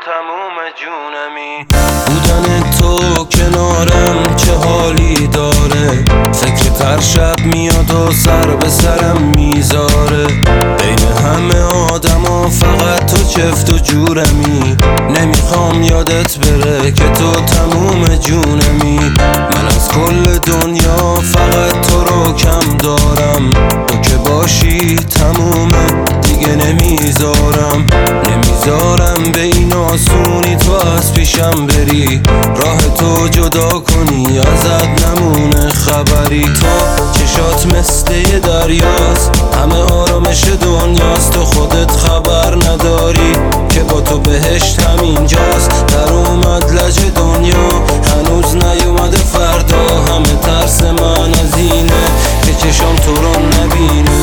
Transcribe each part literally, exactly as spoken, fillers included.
تموم جونمی. بودن تو کنارم چه حالی داره، فکر هر شب میاد و سر به سرم میذاره. بین همه آدما فقط تو چفت و جورمی، نمیخوام یادت بره که تو تموم جونمی. من از کل دنیا فقط تو رو کم دارم، تو که باشی تمومه دیگه نمیذارم. نمیذارم به این آسونی تو از پیشم بری، راه تو جدا کنی ازت نمونه خبری. تو چشات مثل یه دریاست، همه آرامش دنیاست. تو خودت خبر نداری که با تو بهشت همینجاست. در اومد لج دنیا هنوز نیومده فردا، همه ترس من از اینه که چشام تو رو نبینه.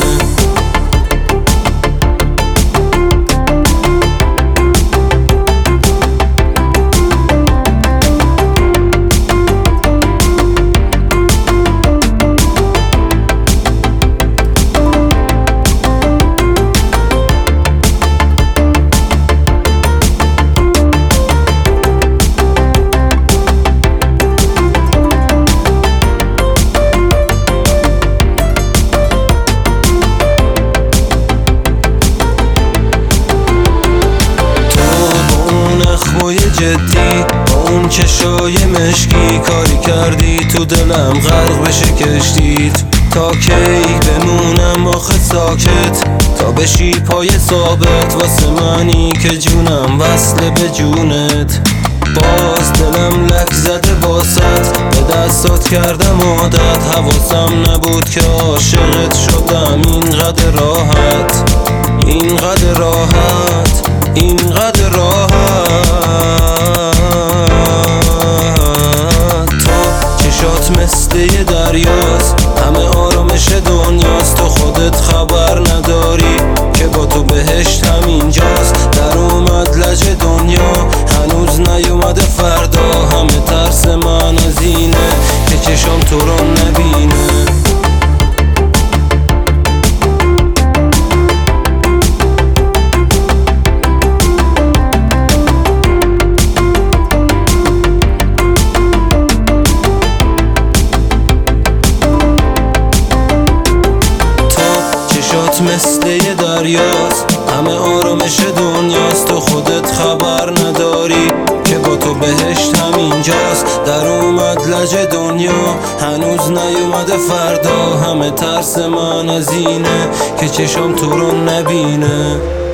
جدی با اون چشای مشکی کاری کردی تو دلم غرق بشه کشتید. تا کی بمونم آخه ساکت، تا بشی پای ثابت واسه منی که جونم وصله به جونت. باز دلم لک زده واسط، به دستات کردم عادت. حواسم نبود که عاشقت شدم اینقدر راحت، اینقدر راحت، اینقدر راحت. مثل یه دریاست، همه آرامش دنیاست. تو خودت خبر نداری که با تو بهشت همینجاست. در اومد لج دنیا هنوز نیومده فردا، همه ترس من از اینه که چشام تو رو نبینه. مثل یه دریاست، همه آرامش دنیاست. تو خودت خبر نداری که با تو بهشت همینجاست. در اومد لج دنیا هنوز نیومده فردا، همه ترس من از اینه که چشام تو رو نبینه.